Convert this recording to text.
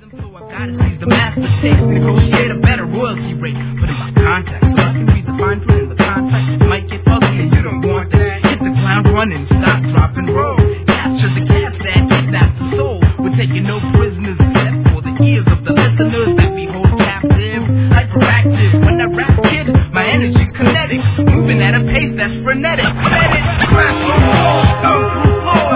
rhythm, so I've got to seize the master takes, negotiate a better royalty rate. Put in my contacts, so I can read the fine print in the contract. It might get ugly and you don't want that. Hit the ground running, stop, drop, and roll. Capture the cats that kidnap the soul. We're taking no prisoners except for the ears of the listeners that we hold captive. Hyperactive, when I rap, kid, my energy's kinetic, moving at a pace that's frenetic. Let it crash on walls, through floors.